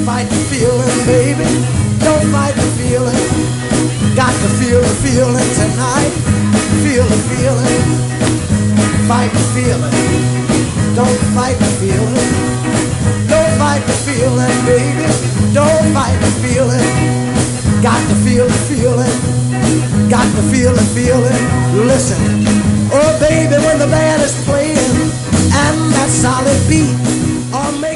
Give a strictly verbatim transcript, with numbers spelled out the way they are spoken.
fight the feeling, baby. Don't fight the feeling. Got to feel the feeling tonight. Feel the feeling. Fight the feeling. Don't fight the feeling. Don't fight the feeling, baby. Don't fight the feeling. Got to feel the feeling. Got to feel the feeling. Listen. Oh, baby, when the band is playing and that solid beat, or maybe